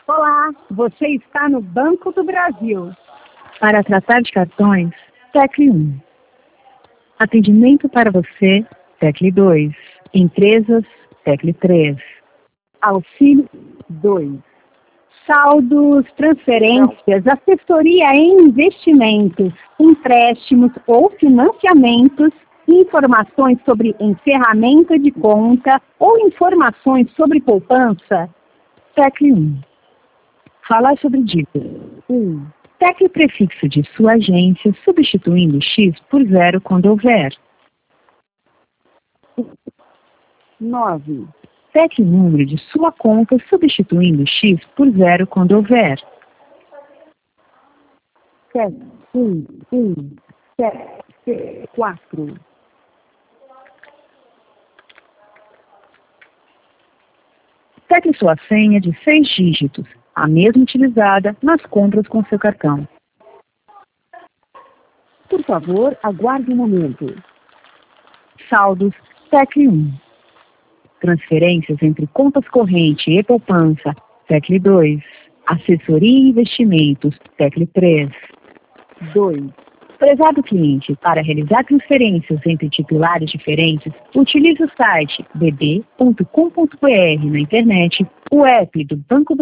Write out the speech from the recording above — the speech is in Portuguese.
Olá, você está no Banco do Brasil. Para tratar de cartões, tecle 1. Atendimento para você, tecle 2. Empresas, tecle 3. Auxílio 2. Saldos, transferências, assessoria em investimentos, empréstimos ou financiamentos, informações sobre encerramento de conta ou informações sobre poupança, tecle 1. Falar sobre dívidas. 1. Tecle o prefixo de sua agência, substituindo X por 0 quando houver. 9. Tecle o número de sua conta, substituindo X por 0 quando houver. 7. 7. 4. Tecle sua senha de 6 dígitos, a mesma utilizada nas compras com seu cartão. Por favor, aguarde um momento. Saldos, tecle 1. Transferências entre contas corrente e poupança, tecle 2. Assessoria e investimentos, tecle 3. 2. Prezado cliente, para realizar transferências entre titulares diferentes, utilize o site bb.com.br na internet, o app do Banco do